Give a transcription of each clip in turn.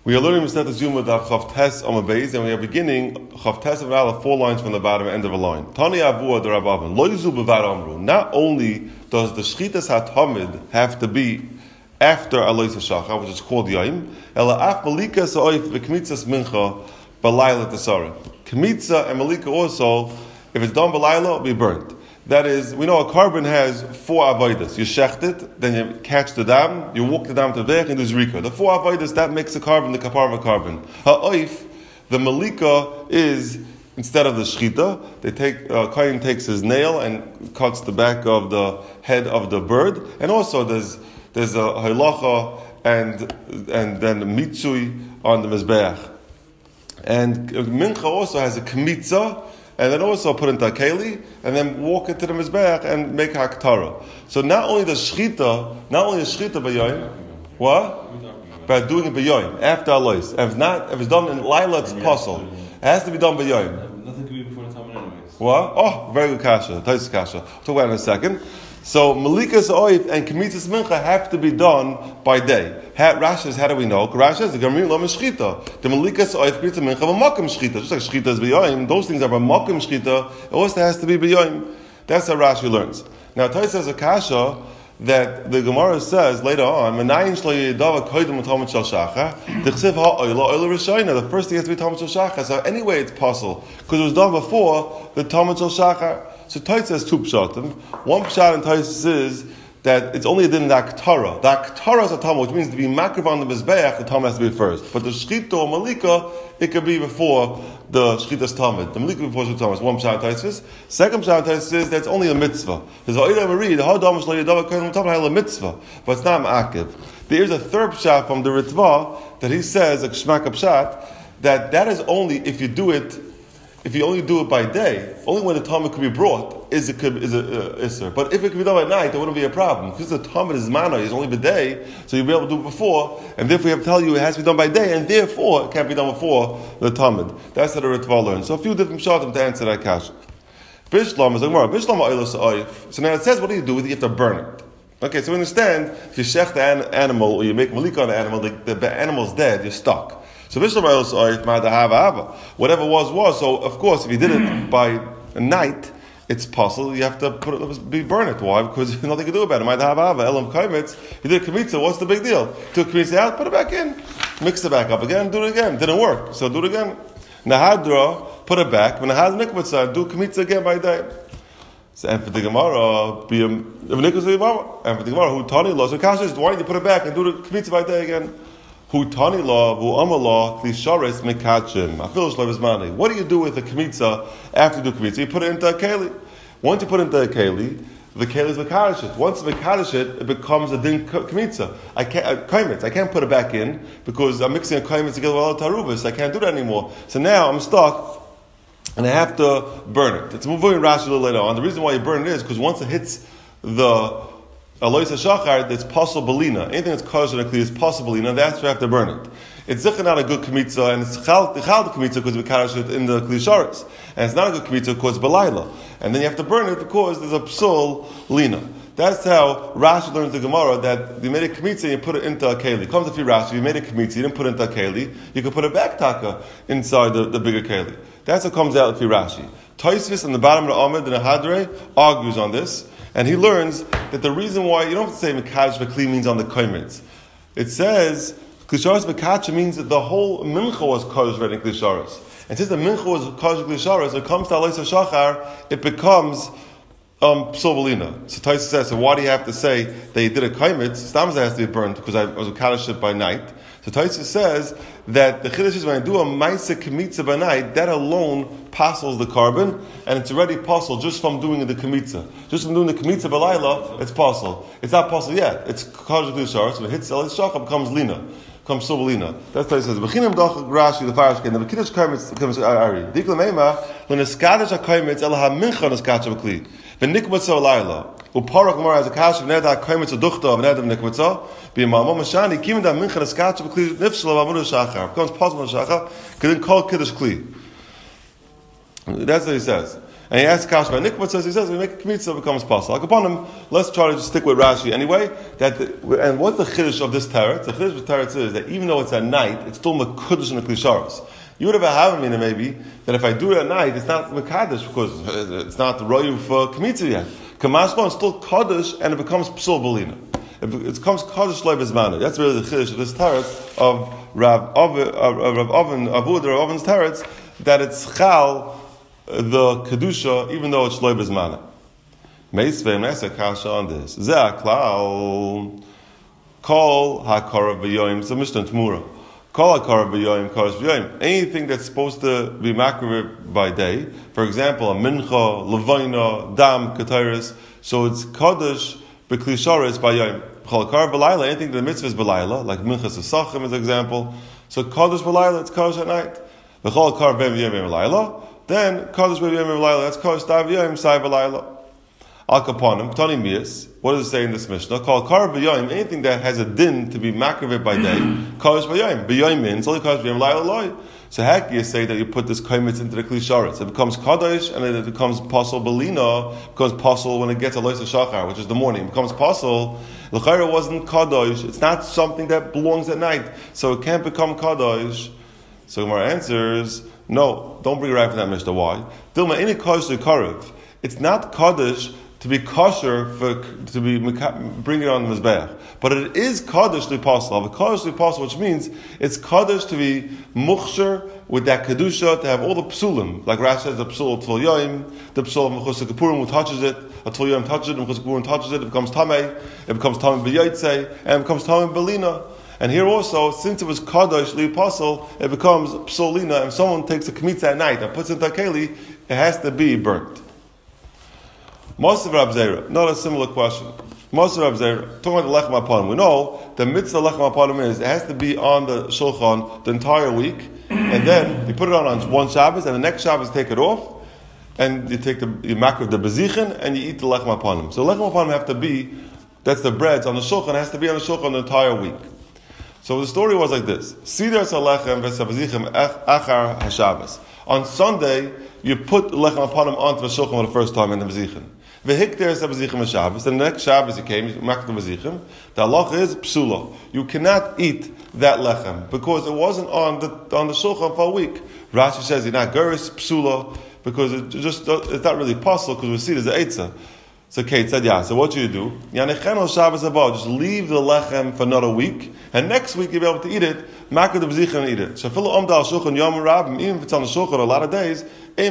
We are learning Mishnah Zuma Daf Chav Tes Amud Beis, and we are beginning Chav Tes of Aleph, 4 lines from the bottom, end of a line. Tani Avua the Rabbavan Lo Yizu Bevad Amru. Not only does the Shchitas HaTamid have to be after Alois HaShachar, which is called Yaim, Ela Af Malika Sa'oif V'Kmitzas Mincha B'Layla Tesara. Kmitza and Malika also, if it's done B'Layla, it'll be burnt. That is, we know a carbon has 4 avodas. You shecht it, then you catch the dam, you walk the dam to the Bech, and do zrika. The 4 avodas, that makes a carbon, the kapar of a carbon. Ha'oif, the malika is, instead of the shchita, Kohen takes his nail and cuts the back of the head of the bird. And also there's a halacha and then mitzui on the mizbeach. And mincha also has a kmitza, and then also put into a keli, and then walk into the mizbeach and make haktara. So not only the shchita b'yoyim, what? By doing it b'yoyim, after alois. If it's done in laila, it's possible. It has to be done b'yoyim. Nothing can be before the time anyways. What? Oh, very good kasha. Taisus kasha. We'll talk about it in a second. So malikas oif and kmitzas mincha have to be done by day. Rashi says, how do we know? Rashi says the gamrin lo meshchita. The malikas oif kmitzas mincha b'makom shchita. Just like shchita is b'yoyim, those things are b'makom shchita. It also has to be b'yoyim. That's how Rashi learns. Now Taisus says a kasha that the Gemara says later on, the first thing has to be Talmud Shel Shachar. So anyway, it's possible because it was done before the Talmud Shel Shachar. So Taisus has 2 pshatim. One pshat in Taisus is that it's only in the Aktara. The Aktara is a Talmud, which means to be makriv on the Mizbeach, the Talmud has to be first. But the Shchita or Malika, it could be before the Shchita's Talmud. The Malika before the Talmud is one pshat in Taisus. Second pshat in Taisus is that it's only a mitzvah. There's a mitzvah, but it's not ma'akiv. There is a third pshat from the Ritva that he says, a Shmak pshat, that is only if you do it. If you only do it by day, only when the Talmud could be brought is Isser. But if it could be done by night, there wouldn't be a problem. Because the Talmud is mana, it's only by day, so you'll be able to do it before, and therefore you have to tell you it has to be done by day, and therefore it can't be done before the Talmud. That's how the Ritva learns. So a few different shatim to answer that question. Bishlam is like more. Bishlam ha'olos ha'oif. So now it says, what do you do with it? You have to burn it. Okay, so we understand, if you shech the animal, or you make malika on the animal, the animal's dead, you're stuck. So whatever was. So of course, if you did it by night, it's possible. You have to burn it. Why? Because there's nothing to do about it. You did kmitza. What's the big deal? Took kmitza out, put it back in, mix it back up again, do it again. Didn't work, so do it again. Nahadra, put it back. When nahad nikmitza, do kmitza again by day. So and for the Gemara, who tani law. So Kasha is why don't you put it back and do the kmitza by day again? Hu tani law, hu amalaw, klishares mekachim. Afil shlev mani. What do you do with the kmitza after you do kmitza? You put it into a keli. Once you put it into a keli, the keli is mekadeshit. Once mekadeshit, it becomes a din kmitza. I can't put it back in because I'm mixing a kaimitz together with all tarubas. I can't do that anymore. So now I'm stuck, and I have to burn it. It's moving Rashi a little later on. The reason why you burn it is because once it hits the Alois HaShachar, it's possible belina. Anything that's kosher and clear is possible belina. That's why you have to burn it. It's zikr not a good kmitza, and it's chal the kmitza because we karash it in the klisharis, and it's not a good kmitza because it's belayla. And then you have to burn it because there's a psul lina. That's how Rashi learns the Gemara that you made a kmitza and you put it into a keli. It comes to Rashi, you made a kmitza, you didn't put it into a keli, you could put a back taka inside the bigger keli. That's what comes out of Rashi. Tosfos on the bottom of the Amud and the Hadrei argues on this. And he learns that the reason why you don't have to say Mekadosh V'Kli means on the Koimitz. It says Klisharis Mekadosh means that the whole Mincha was Kodesh ready in Klisharis. And since the Mincha was Kodesh Klisharis, when it comes to Alois HaShachar, it becomes Psovalina. So Taisa says, so why do you have to say that you did a Koimitz? Stamza has to be burnt because I was a Kaddish by night. So Taisa says that the Chiddush is when I do a Maisa Kmitza by night, that alone passes the carbon, and it's already possible just from doing the Kmitza. Just from doing the Kmitza Balayla, it's possible. It's not possible yet. It's Kodesh Klishar, so when it hits El Shachar, becomes Lina. Becomes Sobalina. That's what it says. B'chinam doch Rashi, the Farashkin, the Kiddush Kaimitz becomes Ari. Dikla Meima, when the Skadish HaKaimitz, El HaMincha Neskacha B'kli. V'nikmatza Alayla. Uparach Gemara has a kash of Neda HaKaimitz Aduchta of Neda Nikmatza. B'imamah Mashani, Kim da Mincha Neskacha B'kli, Nifshla V'amudu Shachar. Becomes possible in Shachar, because then call Kiddush Kli. That's what he says. And he asks Kash by Nikmat, says, he says, we make a kmitza, it becomes possible. Like upon him, let's try to just stick with Rashi anyway. And what's the chiddush of this teretz? The chiddush of the teretz is that even though it's at night, it's still mekudesh in the klisharos. You would have a havamina maybe, that if I do it at night, it's not mekadesh, because it's not the royu for kmitza yet. Kamashma is still kaddish, and it becomes psul belina. It becomes kaddish loy bezmanu. That's really the chiddush of this teretz of Rav Oven's teretz, that it's chal, the kedusha, even though it's loy bezmana. Meisvei Mesa kasha on this. Zeh klal kol hakarav b'yoyim. So Mishnah Tmura. Kol hakarav b'yoyim karas b'yoyim. Anything that's supposed to be makriv by day, for example, a mincha, levayna, dam, katayrus. So it's kaddish b'klisharis by yoyim. Kol hakarav b'layla. Anything that the mitzvah is b'layla, like minchas esachim as an example. So kaddish b'layla, it's kaddish at night. V'chol hakarav b'yoyim b'layla. Then Kaddish B'Yom V'Layla. That's Kaddish Tav Yom Sai V'Layla. Al Kaponim Tani Mias. What does it say in this Mishnah? Called Kar B'Yom. Anything that has a din to be makriv by day. Kaddish B'Yom. B'Yom means only Kaddish B'Yom V'Layla loy. So how can you say that you put this kaimitz into the klisharetz? It becomes Kaddish and then it becomes Pasal Belina. It becomes Pasal when it gets a Lois Shachar, which is the morning. It becomes Pasal. L'chayra wasn't Kaddish. It's not something that belongs at night, so it can't become Kaddish. So Gemara answers, no, don't bring it right from that Mishnah. Why? Dilma any kosher karev. It's not kaddish to be kosher to be bring it on the mizbeach, but it is kaddish to be possible. A kaddish to be possible, which means it's kaddish to be muchsher with that kedusha, to have all the psulim, like Rashi says, the psul of Tvul Yoim, the psul of Mechus Kippurim, who touches it, a Tvul Yoim touches it, and Mechus Kippurim touches it, it becomes tamei, it becomes tamei b'yotzei, and it becomes tamei belina. And here also, since it was Kaddish li apostle, it becomes psolina. If someone takes a kmitza at night and puts it in takeli, it has to be burnt. Mosav Rav Zera, not a similar question. Mosav Rav Zera, talking about the lechem apanim. We know the mitzvah lechem apanim is it has to be on the shulchan the entire week, and then you put it on one Shabbos, and the next Shabbos take it off, and you take you makriv the bezichin, and you eat the lechem apanim. So lechem apanim have to be, that's the breads on the shulchan, has to be on the shulchan the entire week. So the story was like this: Siddur Salechem v'Savazichem Achar Hashabbos. On Sunday, you put lechem apanim onto the shulchan for the first time in the Mazichem. V'Hikter Savazichem Hashabbos. And the next Shabbos you came, you maked the Mazichem. The halacha is psula. You cannot eat that lechem because it wasn't on the shulchan for a week. Rashi says you're not geris psula because it's not really possible because we see it as an eitzah. So Kate said, yeah, so what do you do? Just leave the lechem for another week, and next week you'll be able to eat it, makar the b'zicha and eat it. So even if it's on the shulchan a lot of days,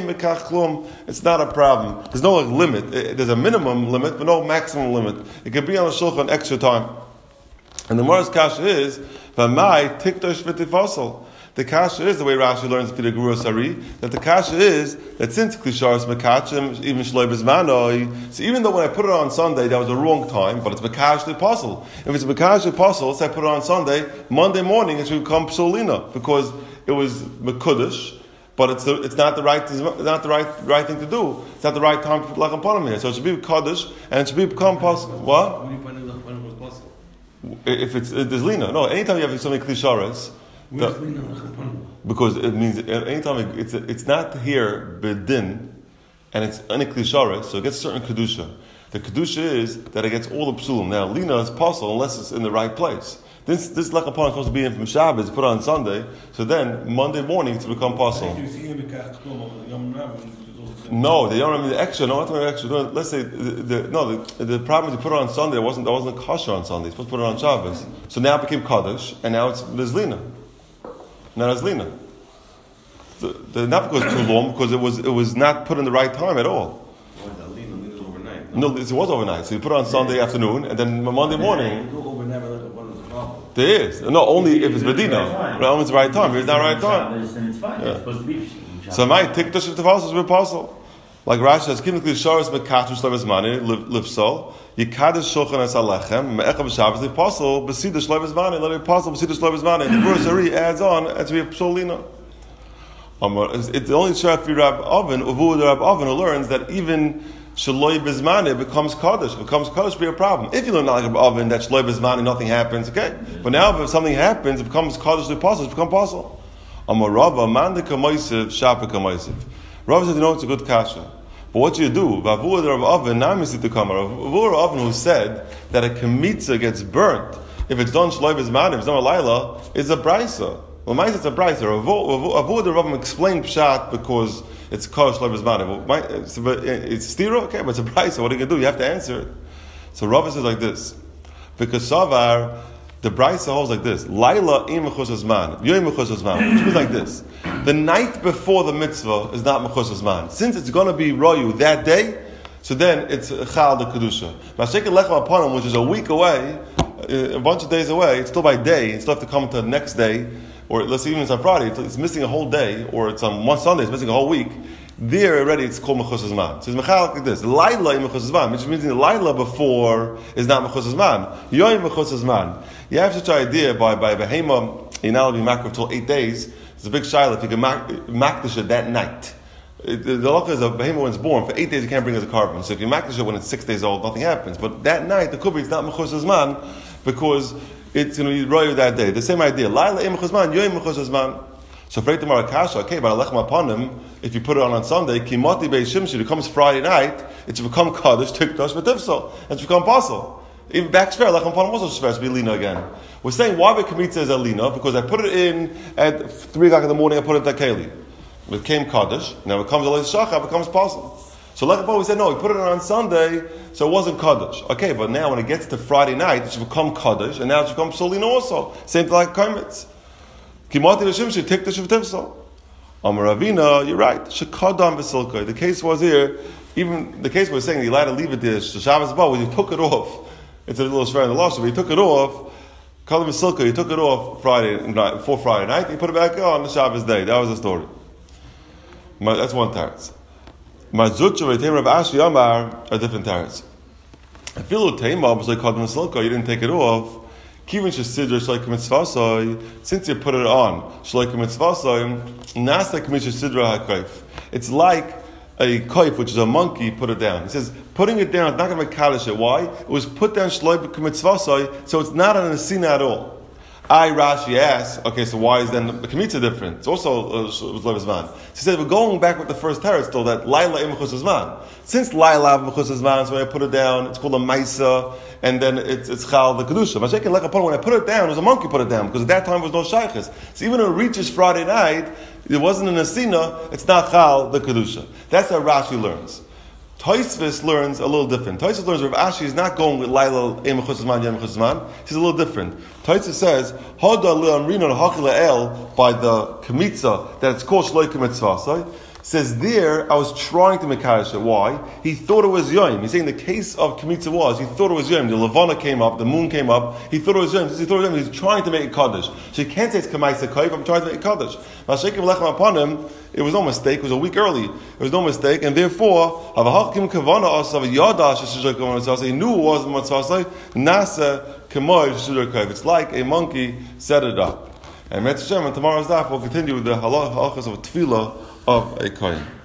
it's not a problem. There's no limit. There's a minimum limit, but no maximum limit. It could be on the shulchan extra time. And the Gemara's kasha is, V'mai tiktosh v'tifasal. The kasha is the way Rashi learns the Guru Sari, that the kasha is that since Klisharis Mekachim, even Shloi Bezmanoi, so even though when I put it on Sunday, that was the wrong time, but it's Mekash the Apostle. If it's Mekash the Apostle, so I put it on Sunday, Monday morning it should become Psolina, because it was Mekudesh, but it's not the right thing to do. It's not the right time to put Lechem Panim here. So it should be Kaddish, and it should become Apostle. What? When do you find Lechem Panim was possible? If there's Lina. No, anytime you have so many Klisharis, because it means anytime it's not here bedin, and it's any klishara, so it gets certain kedusha. The kedusha is that it gets all the psulim. Now lina is possible unless it's in the right place. This lechem panim is supposed to be in from Shabbos, put on Sunday, so then Monday morning it's become possible. No, they don't mean the extra. No, the extra. No, let's say the problem is you put it on Sunday. It wasn't kosher on Sunday. You're supposed to put it on Shabbos. So now it became kaddish, and now there's lina. Not as lina. Not because it's too long, because it was not put in the right time at all. Lina overnight. No, it was overnight. So you put it on Sunday afternoon, and then Monday morning. There is. No, only if it's Medina. Only it's the right time. If it's not right time. It's fine. It's supposed to be. So my tiktosh v'tefasol is possible. Like Rashi says, "Kimikli sharas mekatush levizmani livsol yikadosh shulchan es alechem me'echav b'shabbos le'posel b'sidush levizmani let it posel b'sidush levizmani." And the Guru Sari adds on to be a psolina. It's only Sharafi Rab Oven Uvu Rab Oven who learns that even shaloi bizmani becomes kaddish. Becomes kaddish be a problem. If you learn like Rab Oven that shaloi bizmani nothing happens, okay. But now if something happens, it becomes kaddish le'posel. It's become posel. Amar Rava mandika moisiv shapika moisiv. Rava says, it's a good kasha. But But what do you do? Vavur the Rav Oven, now Misita Kamar. Vavur Rav Oven, who said that a kemitza gets burnt if it's done shloiv zman, if it's done a laila, is a brisa. Well, mine it's a brisa. Vavur the Rav Oven explained pshat because it's called shloiv zman. It's stira, okay, but it's a brisa. What are you gonna do? You have to answer it. So Rav says like this, because Savar, the brisa holds like this: Laila im mechus zman, yoyim mechus zman, which means like this: the night before the mitzvah is not mechus zman. Since it's going to be royu that day, so then it's chal the kedusha. Masheket lechem aponim, which is a week away, a bunch of days away, it's still by day. It's still have to come to the next day, or let's say even it's on Friday, it's missing a whole day, or it's on one Sunday, it's missing a whole week. There already it's called mechus zman. So it's mechal like this: Laila im mechus zman, which means the Laila before is not mechus zman. Yoyim mechus zman. You have such an idea by behema, you're not allowed to be makriv till 8 days. It's a big shaila if you can makdish it that night. The halacha is a behema when it's born, for 8 days you can't bring it as a carbon. So if you makdish it when it's 6 days old, nothing happens. But that night, the kubi, it's not mechus zman, because it's going to be royu that day. The same idea. Laila im mechus zman, yoyim mechus zman. So for Eitamar Akasha, okay, but Alechem upon him, if you put it on Sunday, Kimoti Beis Shimshir, it comes Friday night, it should become Kaddish, Tikdash, V'Tifsal, and it should become Basel. Even back Shver, Alechem upon him also Shver, to be Lina again. We're saying why the Kemitza is a Lina, because I put it in at 3 o'clock in the morning, I put it in Takeli. It became Kaddish, now it comes Alei Shachar, it becomes Basel. So Alechem upon we said, no, we put it on Sunday, so it wasn't Kaddish. Okay, but now when it gets to Friday night, it should become Kaddish, and now it should become Solina also. Same thing like Kermitz. Kimati v'shimshi take the shivtivsal. Amar Ravina, you're right. Shekadam v'silkoi. The case was here. Even the case was saying you allowed to leave it there. Shabbos ba, when you took it off. It's a little shver in the lashon, but you took it off. Kadam v'silkoi. You took it off before Friday night. You put it back on the Shabbos day. That was the story. That's one teretz. Mazutcha v'teim Rav Ashi Amar are different teretz. Afilu teima was like kadam v'silkoi. You didn't take it off. Kivin shesidra shleika mitzvasoi, since you put it on shleika mitzvasoi, nasa kivin shesidra hakaif. It's like a kaif, which is a monkey, put it down. He says, putting it down is not going to make kaddish it. Why? It was put down shleika mitzvasoi, so it's not an asina at all. Rashi asks, okay, so why is then the Kemitza different? It's also Shloiv Zman. He said, we're going back with the first teretz still, that Laila im mechus zman. Since Laila mechus zman, so when I put it down, it's called a Maisa, and then it's Chal the Kedusha. Mashiach like upon when I put it down, it was a monkey put it down, because at that time there was no Shaykhis. So even when it reaches Friday night, it wasn't an Asina, it's not Chal the Kedusha. That's how Rashi learns. Tosfos learns a little different. Tosfos learns Rav Ashi is not going with Laila im mechus zman, yem mechus zman. He's a little different. Tosfos says, Hoda le'amrina l'hachil el, by the Kemitza, that it's called Shloika Mitzvasai, says there, I was trying to make Kaddish it. Why? He thought it was Yom. He's saying the case of Kemitza was, he thought it was Yom. The Levana came up, the moon came up, he thought it was Yom. Since he thought it was Yom, he's trying to make it Kaddish. So you can't say it's Kamaisa Kaif, I'm trying to make it Kaddish. Mashiach lechem upon him, it was no mistake, it was a week early. It was no mistake, and therefore, he knew it wasn't Mitzvasai, Nasa Kamoy Shiddur Kaif. It's like a monkey set it up. And Mitzvah Shem, and tomorrow's daf, we'll continue with the halachas of tefillah of a kohen.